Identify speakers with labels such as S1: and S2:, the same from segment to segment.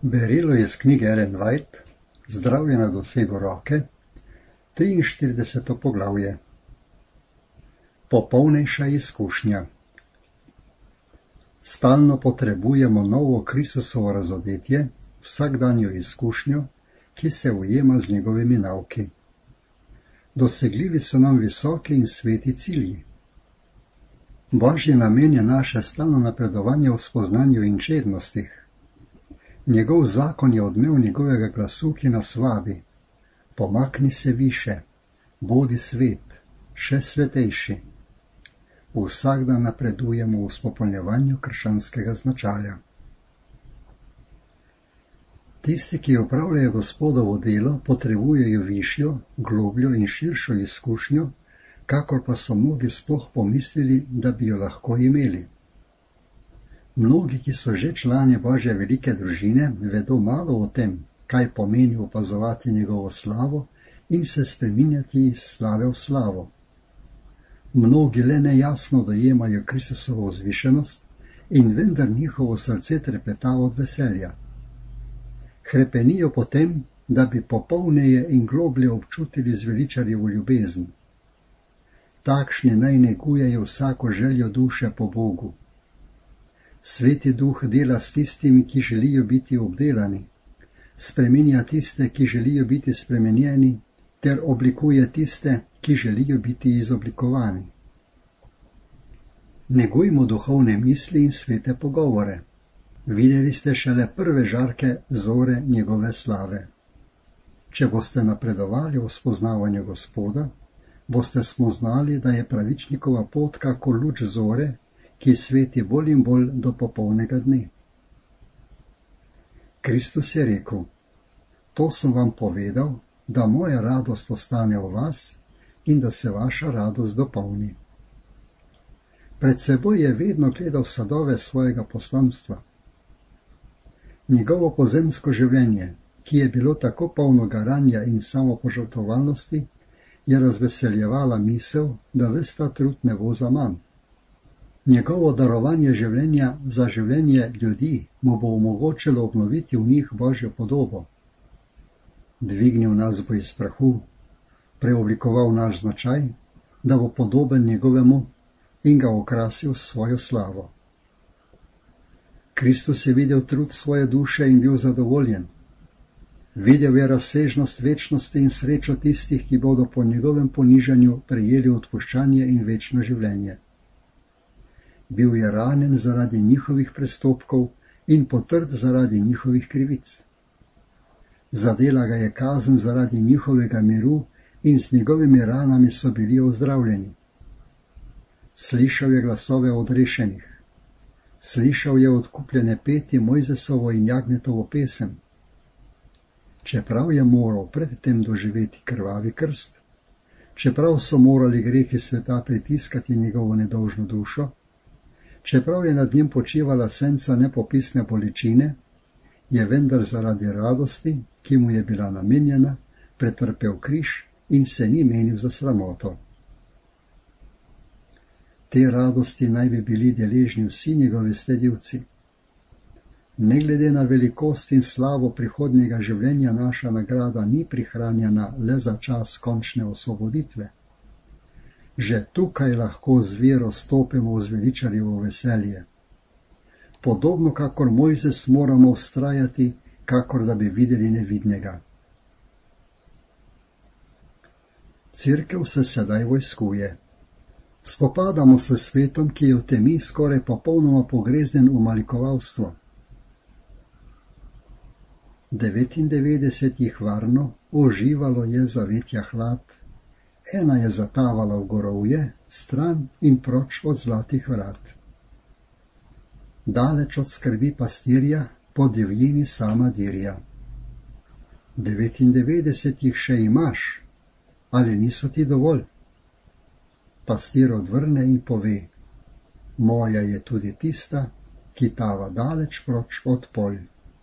S1: Berilo iz knjige Ellen White, Zdravje na dosegu roke, 43. poglavje. Popolnejša izkušnja. Stalno potrebujemo novo Kristusovo razodetje, vsakdanjo izkušnjo, ki se ujema z njegovimi nauki. Dosegljivi so nam visoki in sveti cilji. Božji namen je naše stalno napredovanje v spoznanju in čednostih. Njegov zakon je odmev njegovega glasu, ki nas vabi. Pomakni se više, bodi svet, še svetejši. Vsak dan napredujemo v spopolnjevanju krščanskega značaja. Tisti, ki opravljajo Gospodovo delo, potrebujejo višjo, globljo in širšo izkušnjo, kakor pa so mnogi sploh pomislili, da bi jo lahko imeli. Mnogi, ki so že člani Božje velike družine, vedo malo o tem, kaj pomeni opazovati njegovo slavo in se spreminjati iz slave v slavo. Mnogi le nejasno dojemajo Kristusovo vzvišenost in vendar njihovo srce trepeta od veselja. Hrepenijo potem, da bi popolneje in globlje občutili zveličarjevo ljubezen. Takšni naj negujejo vsako željo duše po Bogu. Sveti duh dela s tistimi, ki želijo biti obdelani, spreminja tiste, ki želijo biti spremenjeni, ter oblikuje tiste, ki želijo biti izoblikovani. Negujmo duhovne misli in svete pogovore. Videli ste šele prve žarke zore njegove slave. Če boste napredovali v spoznavanju Gospoda, boste spoznali, da je pravičnikova pot kakor luč zore, ki sveti bolj in bolj do popolnega dne. Kristus je rekel: to sem vam povedal, da moja radost ostane v vas in da se vaša radost dopolni. Pred seboj je vedno gledal sadove svojega poslanstva. Njegovo pozemsko življenje, ki je bilo tako polno garanja in samopožrtvovalnosti, je razveseljevala misel, da ves ta trud ne bo zaman. Njegovo darovanje življenja za življenje ljudi mu bo omogočilo obnoviti v njih Božjo podobo. Dvignil nas bo iz prahu, preoblikoval naš značaj, da bo podoben njegovemu in ga okrasil s svojo slavo. Kristus je videl trud svoje duše in bil zadovoljen. Videl je razsežnost večnosti in srečo tistih, ki bodo po njegovem ponižanju prejeli odpuščanje in večno življenje. Bil je ranjen zaradi njihovih prestopkov in potrd zaradi njihovih krivic. Zadela ga je kazen zaradi njihovega miru in z njegovimi ranami so bili ozdravljeni. Slišal je glasove odrešenih. Slišal je odkupljene peti Mojzesovo in Jagnetovo pesem. Čeprav je moral predtem doživeti krvavi krst, čeprav so morali grehi sveta pritiskati njegovo nedolžno dušo, čeprav je nad njim počivala senca nepopisne bolečine, je vendar zaradi radosti, ki mu je bila namenjena, pretrpel križ in se ni menil za sramoto. Te radosti naj bi bili deležni vsi njegovi sledilci. Ne glede na velikost in slavo prihodnjega življenja, naša nagrada ni prihranjena le za čas končne osvoboditve. Že tukaj lahko z vero stopimo v zveličarjevo veselje. Podobno kakor Mojzes moramo vztrajati, kakor da bi videli nevidnega. Cerkev se sedaj vojskuje. Spopadamo se s svetom, ki je v temi skoraj popolnoma pogreznen v malikovalstvo. 99 jih varno uživalo je zavetja hlad, ena je zatavala v gorovje, stran in proč od zlatih vrat. Daleč od skrbi pastirja, po divjini sama dirja. 99 jih še imaš, ali niso ti dovolj? Pastir odvrne in pove: moja je tudi tista, ki tava daleč proč od polj.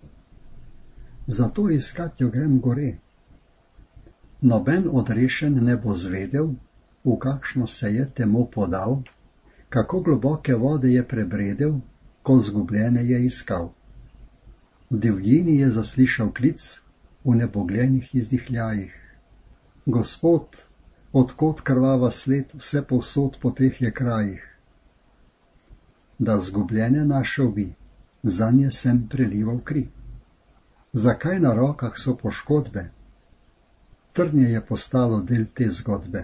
S1: Zato iskat jo grem gore. Noben odrešen ne bo zvedel, v kakšno se je temo podal, kako globoke vode je prebredel, ko zgubljene je iskal. V divjini je zaslišal klic v nebogljenih izdihljajih. Gospod, odkot krvava sled vse povsod po teh je krajih? Da zgubljene našel bi, zanje sem prelival kri. Zakaj na rokah so poškodbe? Trnje je postalo del te zgodbe.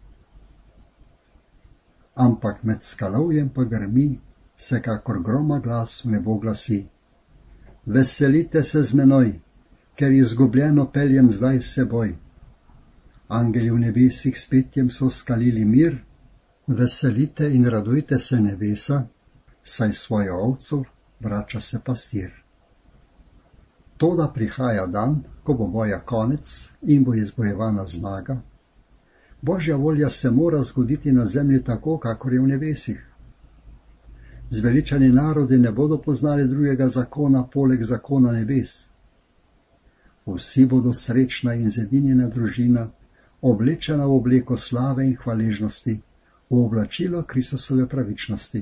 S1: Ampak med skalovjem pa grmi, vsekakor groma glas v nebo glasi. Veselite se z menoj, ker izgubljeno peljem zdaj s seboj. Angeli v nebesih s petjem so skalili mir, veselite in radujte se nebesa, saj svojo ovco vrača se pastir. Toda prihaja dan, ko bo boja konec in bo izbojevana zmaga. Božja volja se mora zgoditi na zemlji tako, kakor je v nebesih. Zveličani narodi ne bodo poznali drugega zakona poleg zakona nebes. Vsi bodo srečna in zedinjena družina, oblečena v obleko slave in hvaležnosti, v oblačilo Kristusove pravičnosti.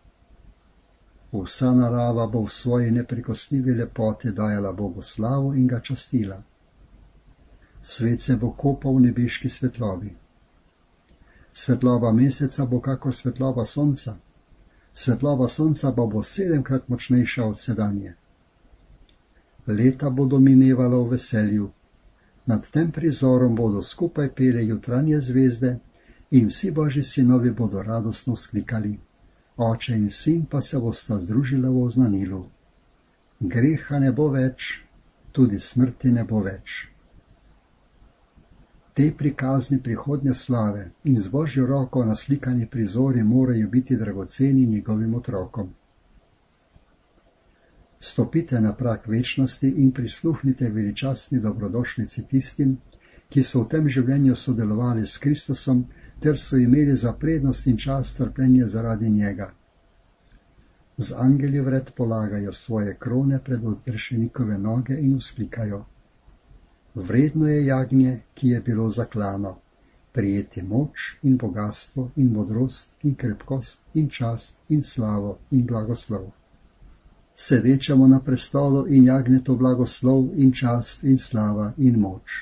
S1: Vsa narava bo v svoji neprekosljivi lepoti dajala Bogu slavo in ga častila. Svet se bo kopal v nebeški svetlobi. Svetloba meseca bo kakor svetloba sonca, svetloba sonca pa bo 7-krat močnejša od sedanje. Leta bodo minevala v veselju, nad tem prizorom bodo skupaj pele jutranje zvezde in vsi Božji sinovi bodo radostno vzklikali. Oče in sin pa se bosta združila v oznanilu. Greha ne bo več, tudi smrti ne bo več. Te prikazni prihodnje slave in z Božjo roko naslikani prizori morajo biti dragoceni njegovim otrokom. Stopite na prag večnosti in prisluhnite veličastni dobrodošlici tistim, ki so v tem življenju sodelovali s Kristusom, ter so imeli za prednost in čast trpljenje zaradi njega. Z angeli vred polagajo svoje krone pred odrešenikove noge in vzklikajo. Vredno je jagnje, ki je bilo zaklano, prijeti moč in bogastvo in modrost in krepkost in čast in slavo in blagoslov. Sedečemo na prestolu in jagnjeto blagoslov in čast in slava in moč.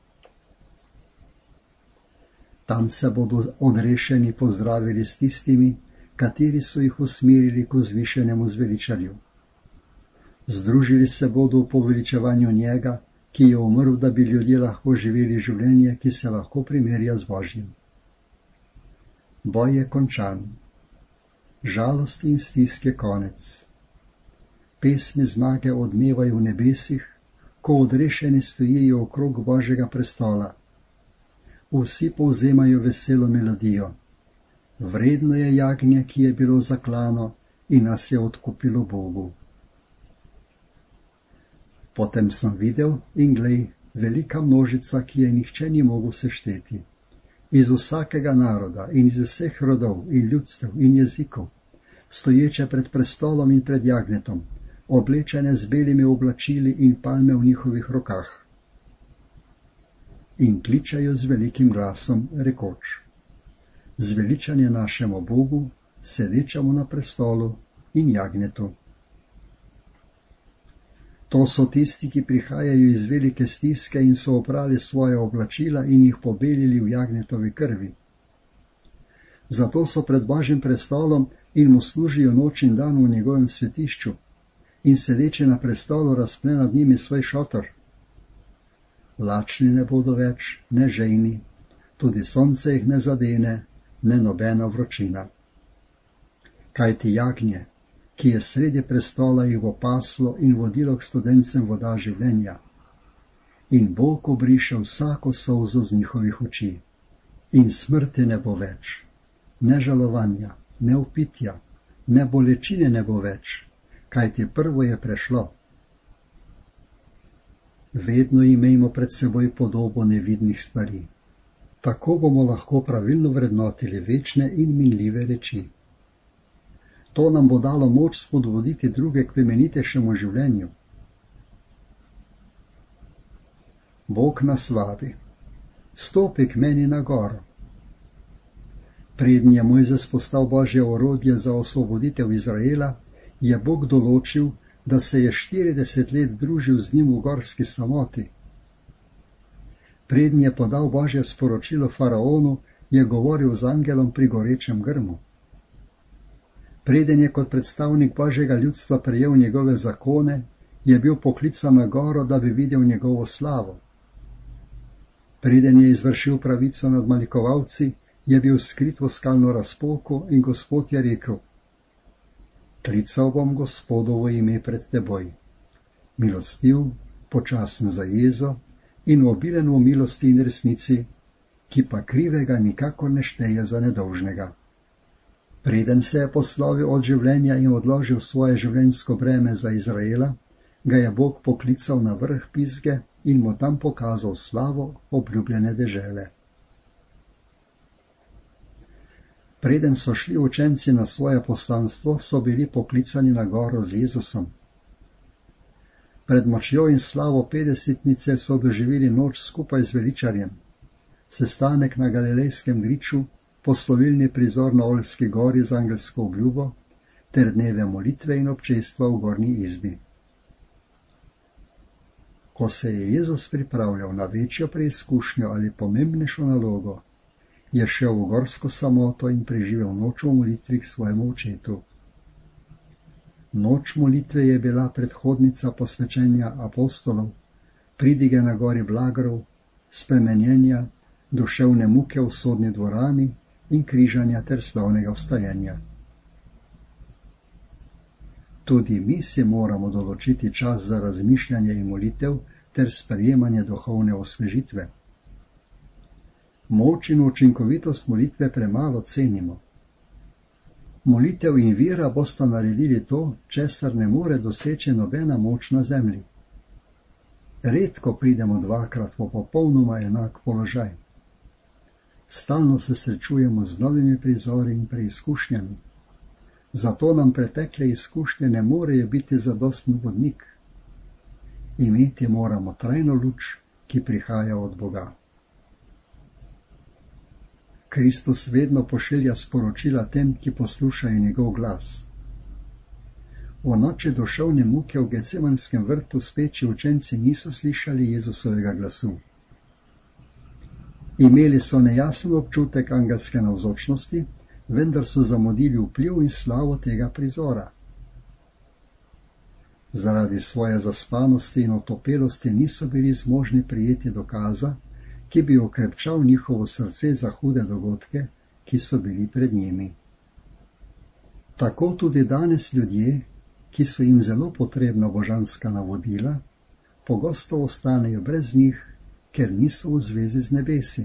S1: Tam se bodo odrešeni pozdravili s tistimi, kateri so jih usmerili k vzvišenemu zveličarju. Združili se bodo v poveličevanju njega, ki je umrl, da bi ljudje lahko živeli življenje, ki se lahko primerja z Božjim. Boj je končan. Žalost in stisk je konec. Pesmi zmage odmevajo v nebesih, ko odrešeni stojijo okrog Božjega prestola. Vsi povzemajo veselo melodijo. Vredno je jagnje, ki je bilo zaklano in nas je odkupilo Bogu. Potem sem videl in glej, velika množica, ki je nihče ni mogel sešteti. Iz vsakega naroda in iz vseh rodov in ljudstev in jezikov, stoječe pred prestolom in pred jagnjetom, oblečene z belimi oblačili in palme v njihovih rokah. In kličajo z velikim glasom, rekoč: Zveličanje našemu Bogu, sedečemu na prestolu in jagnjetu. To so tisti, ki prihajajo iz velike stiske in so oprali svoje oblačila in jih pobelili v jagnjetovi krvi. Zato so pred Božjim prestolom in mu služijo noč in dan v njegovem svetišču in sedeče na prestolu razpne nad njimi svoj šotor. Lačni ne bodo več, ne žejni, tudi sonce jih ne zadene, ne nobena vročina. Kajti jagnje, ki je sredi prestola, jih bo paslo in vodilo k studencem voda življenja. In Bog obriše vsako solzo z njihovih oči. In smrti ne bo več, ne žalovanja, ne vpitja, ne bolečine ne bo več, kajti prvo je prešlo. Vedno imejmo pred seboj podobo nevidnih stvari. Tako bomo lahko pravilno vrednotili večne in minljive reči. To nam bo dalo moč spodbuditi druge k plemenitejšemu življenju. Bog nas vabi: stopi k meni na goro. Preden je Mojzes postal Božje orodje za osvoboditev Izraela, je Bog določil, da se je 40 let družil z njim v gorski samoti. Preden je podal Božje sporočilo faraonu, je govoril z angelom pri gorečem grmu. Preden je kot predstavnik Božjega ljudstva prejel njegove zakone, je bil poklican na goro, da bi videl njegovo slavo. Preden je izvršil pravico nad malikovalci, je bil skrit v skalno razpoko in Gospod je rekel: klical bom Gospodovo ime pred teboj. Milostiv, počasen za jezo in obilen v milosti in resnici, ki pa krivega nikakor ne šteje za nedolžnega. Preden se je poslovil od življenja in odložil svoje življenjsko breme za Izraela, ga je Bog poklical na vrh Pizge in mu tam pokazal slavo obljubljene dežele. Preden so šli učenci na svoje poslanstvo, so bili poklicani na goro z Jezusom. Pred močjo in slavo petdesetnice so doživeli noč skupaj z veličarjem, sestanek na Galilejskem griču, poslovilni prizor na Oljski gori z angelsko obljubo ter dneve molitve in občestva v gornji izbi. Ko se je Jezus pripravljal na večjo preizkušnjo ali pomembnejšo nalogo, je šel v gorsko samoto in preživel noč v molitvi k svojemu očetu. Noč molitve je bila predhodnica posvečenja apostolov, pridige na gori blagrov, spremenjenja, duševne muke v sodni dvorani in križanja ter slavnega vstajanja. Tudi mi si moramo določiti čas za razmišljanje in molitev ter sprejemanje duhovne osvežitve. Moč in učinkovitost molitve premalo cenimo. Molitev in vera bosta naredili to, česar ne more doseči nobena moč na zemlji. Redko pridemo dvakrat v popolnoma enak položaj. Stalno se srečujemo z novimi prizori in preizkušnjami. Zato nam pretekle izkušnje ne morejo biti zadosten vodnik. Imeti moramo trajno luč, ki prihaja od Boga. Kristus vedno pošilja sporočila tem, ki poslušajo njegov glas. V noči duševne muke v Gecemanskem vrtu speči učenci niso slišali Jezusovega glasu. Imeli so nejasen občutek angelske navzočnosti, vendar so zamudili vpliv in slavo tega prizora. Zaradi svoje zaspanosti in otopelosti niso bili zmožni prijeti dokaza, ki bi okrepčal njihovo srce za hude dogodke, ki so bili pred njimi. Tako tudi danes ljudje, ki so jim zelo potrebna božanska navodila, pogosto ostanejo brez njih, ker niso v zvezi z nebesi.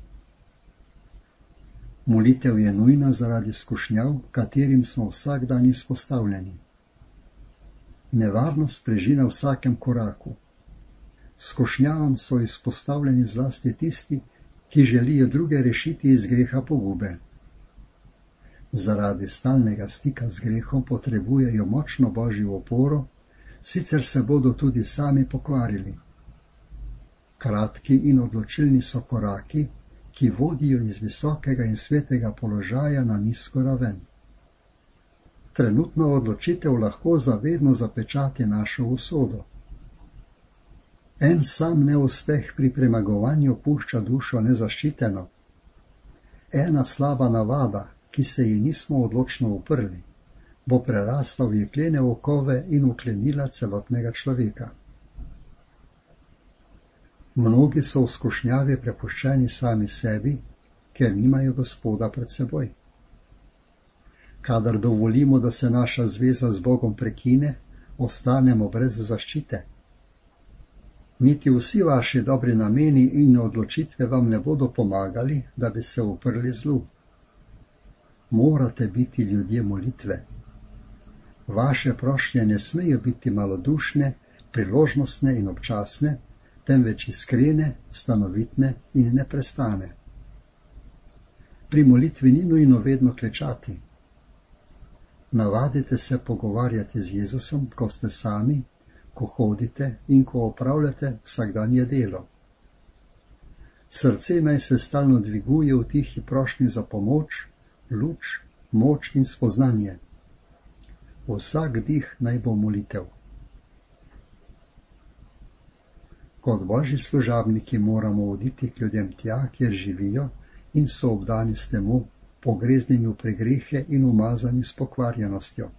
S1: Molitev je nujna zaradi skušnjav, katerim smo vsak dan izpostavljeni. Nevarnost preži na vsakem koraku. Skušnjavam so izpostavljeni zlasti tisti, ki želijo druge rešiti iz greha pogube. Zaradi stalnega stika z grehom potrebujejo močno Božjo oporo, sicer se bodo tudi sami pokvarili. Kratki in odločilni so koraki, ki vodijo iz visokega in svetega položaja na nizko raven. Trenutna odločitev lahko zavedno zapečati našo usodo. En sam neuspeh pri premagovanju pušča dušo nezaščiteno. Ena slaba navada, ki se ji nismo odločno uprli, bo prerasla v jeklene okove in uklenila celotnega človeka. Mnogi so v skušnjavi prepuščeni sami sebi, ker nimajo Gospoda pred seboj. Kadar dovolimo, da se naša zveza z Bogom prekine, ostanemo brez zaščite. Niti vsi vaši dobri nameni in odločitve vam ne bodo pomagali, da bi se uprli zlu. Morate biti ljudje molitve. Vaše prošnje ne smejo biti malodušne, priložnostne in občasne, temveč iskrene, stanovitne in neprestane. Pri molitvi ni nujno vedno klečati. Navadite se pogovarjati z Jezusom, ko ste sami, ko hodite in ko opravljate vsakdanje delo. Srce naj se stalno dviguje v tihi prošnji za pomoč, luč, moč in spoznanje. Vsak dih naj bo molitev. Kot božji služabniki moramo oditi k ljudem tja, kjer živijo in so obdani s temu, pogreznjeni v pregrehe in umazani s pokvarjenostjo.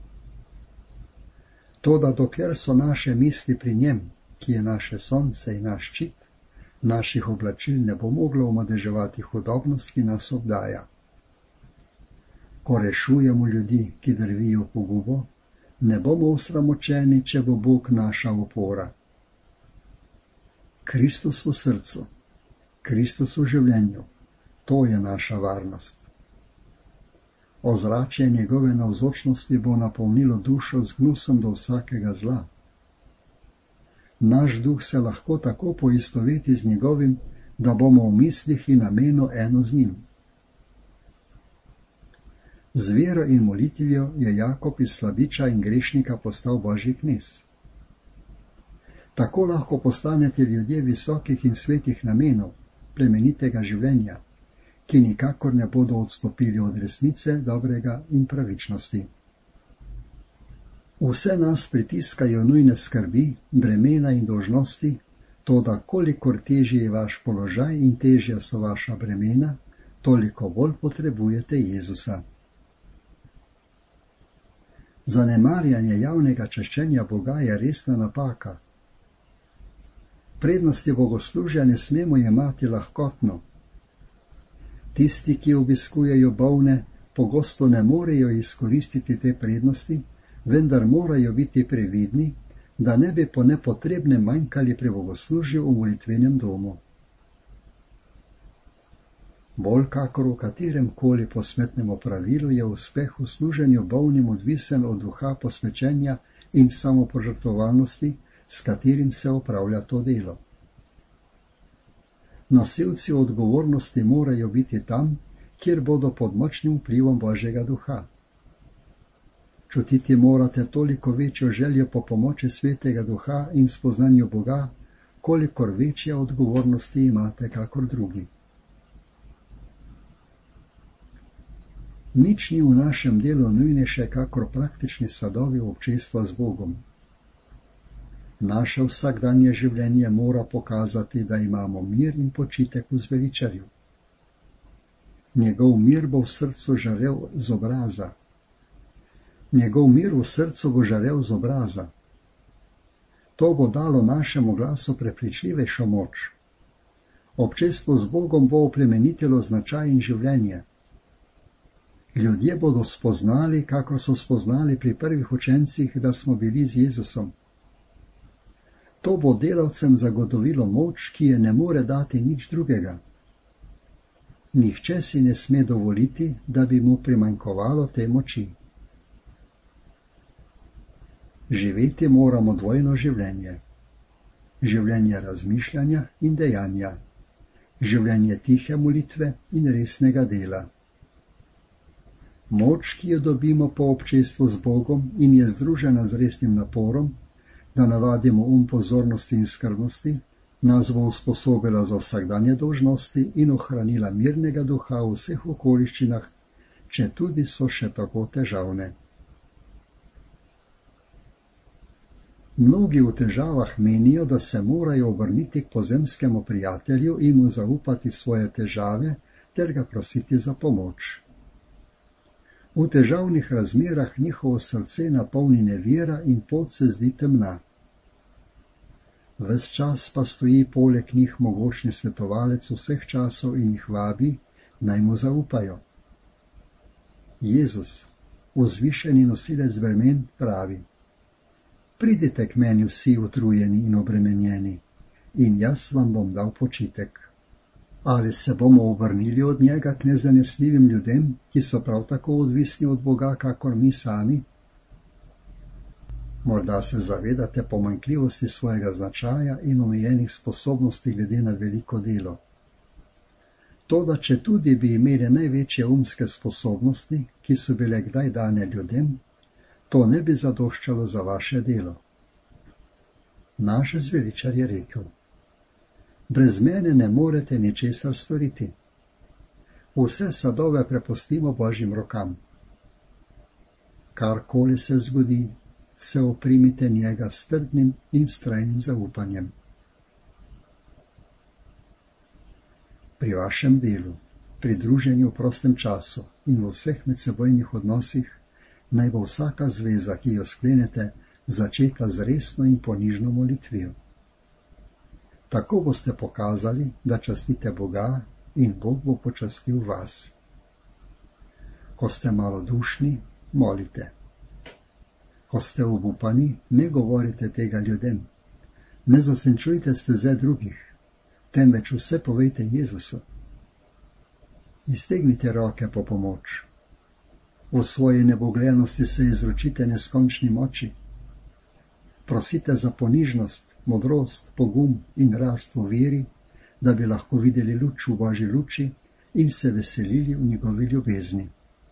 S1: Toda dokler so naše misli pri njem, ki je naše sonce in naš ščit, naših oblačil ne bo moglo omadeževati hudobnost, ki nas obdaja. Ko rešujemo ljudi, ki drvijo v pogubo, ne bomo osramočeni, če bo Bog naša opora. Kristus v srcu, Kristus v življenju, to je naša varnost. Ozračje njegove navzočnosti bo napolnilo dušo z gnusom do vsakega zla. Naš duh se lahko tako poistoveti z njegovim, da bomo v mislih in namenu eno z njim. Z vero in molitvijo je Jakob iz slabiča in grešnika postal božji knez. Tako lahko postanete ljudje visokih in svetih namenov, plemenitega življenja, ki nikakor ne bodo odstopili od resnice, dobrega in pravičnosti. Vse nas pritiskajo nujne skrbi, bremena in dolžnosti, toda kolikor težji je vaš položaj in težja so vaša bremena, toliko bolj potrebujete Jezusa. Zanemarjanje javnega čaščenja Boga je resna napaka. Prednosti bogoslužja ne smemo jemati lahkotno. Tisti, ki obiskujejo bolne, pogosto ne morejo izkoristiti te prednosti, vendar morajo biti previdni, da ne bi po nepotrebnem manjkali pri bogoslužju v molitvenem domu. Bolj kakor v katerem koli posmetnem opravilu je uspeh v služenju bolnim odvisen od duha posvečenja in samopožrtvovalnosti, s katerim se opravlja to delo. Nosilci odgovornosti morajo biti tam, kjer bodo pod močnim vplivom Božjega duha. Čutiti morate toliko večjo željo po pomoči Svetega Duha in spoznanju Boga, kolikor večje odgovornosti imate kakor drugi. Nič ni v našem delu nujnejše kakor praktični sadovi občestva z Bogom. Naše vsakdanje življenje mora pokazati, da imamo mir in počitek v zveličarju. Njegov mir bo v srcu žarel z obraza. Njegov mir v srcu bo žarel z obraza. To bo dalo našemu glasu prepričljivejšo moč. Občestvo z Bogom bo oplemenitilo značaj in življenje. Ljudje bodo spoznali, kakor so spoznali pri prvih učencih, da smo bili z Jezusom. To bo delavcem zagotovilo moč, ki je ne more dati nič drugega. Nihče si ne sme dovoliti, da bi mu primanjkovalo te moči. Živeti moramo dvojno življenje. Življenje razmišljanja in dejanja. Življenje tihe molitve in resnega dela. Moč, ki jo dobimo po občestvu z Bogom in je združena z resnim naporom, da navadimo pozornosti in skrbnosti, nas bo usposobila za vsakdanje dolžnosti in ohranila mirnega duha v vseh okoliščinah, če tudi so še tako težavne. Mnogi v težavah menijo, da se morajo obrniti k pozemskemu prijatelju in mu zaupati svoje težave ter ga prositi za pomoč. V težavnih razmerah njihovo srce napolni nevera in pot se zdi temna. Ves čas pa stoji poleg njih mogočni svetovalec vseh časov in jih vabi, naj mu zaupajo. Jezus, vzvišeni nosilec bremen, pravi: Pridite k meni vsi utrujeni in obremenjeni, in jaz vam bom dal počitek. Ali se bomo obrnili od njega k nezanesljivim ljudem, ki so prav tako odvisni od Boga, kakor mi sami? Morda se zavedate pomanjkljivosti svojega značaja in omejenih sposobnosti glede na veliko delo. Toda če tudi bi imeli največje umske sposobnosti, ki so bile kdaj dane ljudem, to ne bi zadoščalo za vaše delo. Naš zveličar je rekel: Brez mene ne morete ničesar storiti. Vse sadove prepustimo Božjim rokam. Karkoli se zgodi, se oprimite njega s trdnim in vztrajnim zaupanjem. Pri vašem delu, pri druženju v prostem času in v vseh medsebojnih odnosih naj bo vsaka zveza, ki jo sklenete, začeta z resno in ponižno molitvijo. Tako boste pokazali, da častite Boga in Bog bo počastil vas. Ko ste malodušni, molite. Ko ste obupani, ne govorite tega ljudem. Ne zasenčujte steze drugih, temveč vse povejte Jezusu. Iztegnite roke po pomoč. V svoji neboglenosti se izročite neskončni moči. Prosite za ponižnost, modrost, pogum in rast v veri, da bi lahko videli luč v Božji luči in se veselili v njegovi ljubezni.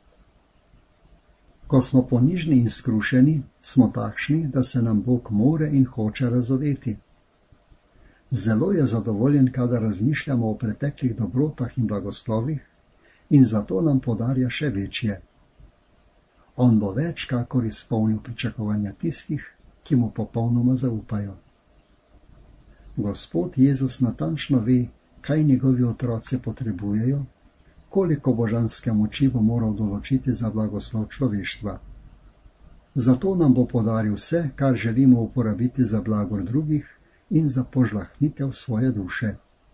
S1: Ko smo ponižni in skrušeni, smo takšni, da se nam Bog more in hoče razodeti. Zelo je zadovoljen, kadar razmišljamo o preteklih dobrotah in blagoslovih, in zato nam podarja še večje. On bo več kakor izpolnil pričakovanja tistih, ki mu popolnoma zaupajo. Gospod Jezus natančno ve, kaj njegovi otroci potrebujejo, koliko božanske moči bo moral določiti za blagoslov človeštva. Zato nam bo podaril vse, kar želimo uporabiti za blagor drugih in za požlahtnitev svoje duše.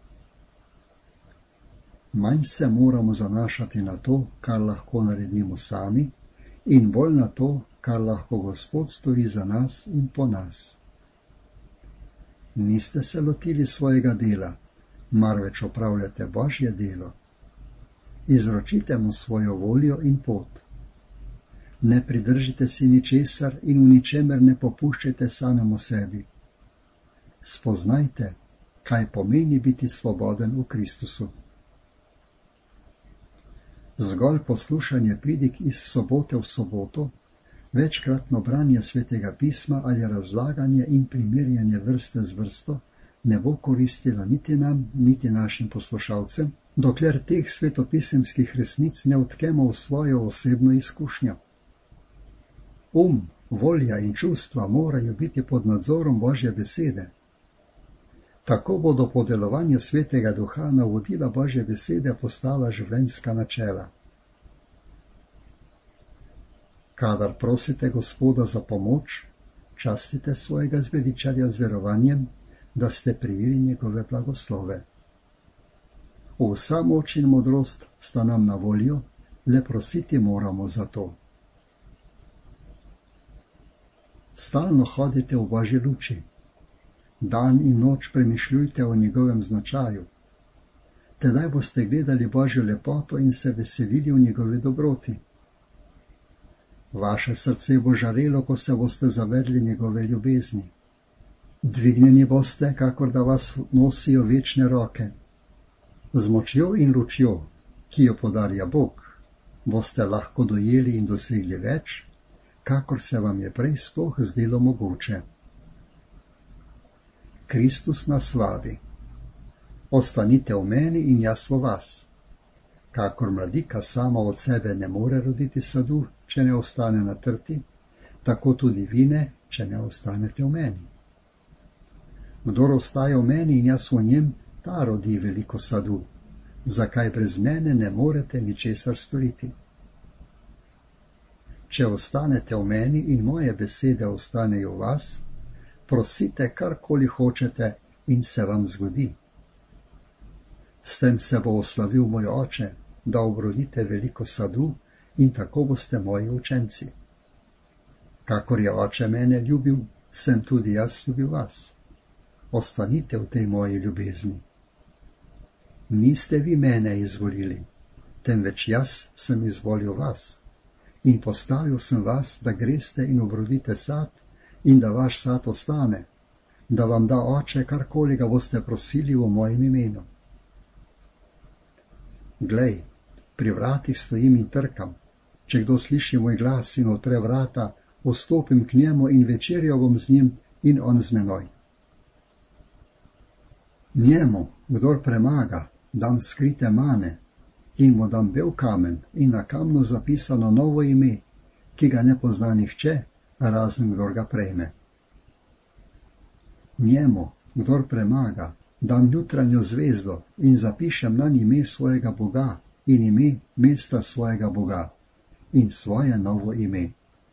S1: Manj se moramo zanašati na to, kar lahko naredimo sami, in bolj na to, kar lahko Gospod stori za nas in po nas. Niste se lotili svojega dela, marveč opravljate Božje delo. Izročite mu svojo voljo in pot. Ne pridržite si ničesar in v ničemer ne popuščajte samemu sebi. Spoznajte, kaj pomeni biti svoboden v Kristusu. Zgolj poslušanje pridig iz sobote v soboto, večkratno branje svetega pisma ali razlaganje in primerjanje vrste z vrsto ne bo koristilo niti nam, niti našim poslušalcem, dokler teh svetopisemskih resnic ne odkemo v svojo osebno izkušnjo. Volja in čustva morajo biti pod nadzorom Božje besede. Tako bodo po delovanju Svetega Duha navodila Božje besede postala življenjska načela. Kadar prosite Gospoda za pomoč, častite svojega zveličarja z verovanjem, da ste prijeli njegove blagoslove. Vsa moč in modrost sta nam na voljo, le prositi moramo za to. Stalno hodite v Božji luči. Dan in noč premišljujte o njegovem značaju. Tedaj boste gledali Božjo lepoto in se veselili v njegovi dobroti. Vaše srce bo žarelo, ko se boste zavedli njegove ljubezni. Dvignjeni boste, kakor da vas nosijo večne roke. Z močjo in lučjo, ki jo podarja Bog, boste lahko dojeli in dosegli več, kakor se vam je prej sploh zdelo mogoče. Kristus nas vabi. Ostanite v meni in jaz v vas. Kakor mladika sama od sebe ne more roditi sadu, če ne ostane na trti, tako tudi vi ne, če ne ostanete v meni. Kdor ostaja v meni in jaz v njem, ta rodi veliko sadu, zakaj brez mene ne morete ničesar storiti. Če ostanete v meni in moje besede ostanejo v vas, prosite karkoli hočete in se vam zgodi. S tem se bo oslavil moj Oče, da obrodite veliko sadu in tako boste moji učenci. Kakor je Oče mene ljubil, sem tudi jaz ljubil vas. Ostanite v tej moji ljubezni. Niste vi mene izvolili, temveč jaz sem izvolil vas in postavil sem vas, da greste in obrodite sad in da vaš sad ostane, da vam da Oče karkoli ga boste prosili v mojem imenu. Glej, pri vratih stojim in trkam. Če kdo sliši moj glas in odpre vrata, vstopim k njemu in večerjal bom z njim in on z menoj. Njemu, kdor premaga, dam skrite mane in mu dam bel kamen in na kamnu zapisano novo ime, ki ga ne pozna nihče, razen kdor ga prejme. Njemu, kdor premaga, dam jutranjo zvezdo in zapišem na ime svojega Boga in ime mesta svojega Boga in svoje novo ime.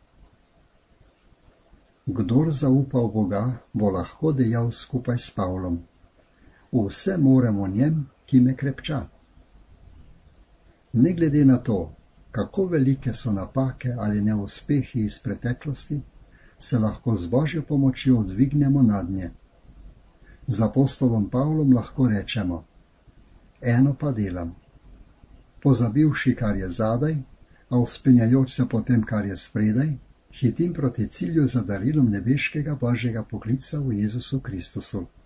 S1: Kdor zaupa v Boga, bo lahko dejal skupaj s Pavlom: vse morem v njem, ki me krepča. Ne glede na to, kako velike so napake ali neuspehi iz preteklosti, se lahko z Božjo pomočjo dvignemo nad nje. Z apostolom Pavlom lahko rečemo: eno pa delam. Pozabivši, kar je zadaj, a vzpenjajoč se po tem, kar je spredaj, hitim proti cilju za darilom nebeškega Božjega poklica v Jezusu Kristusu.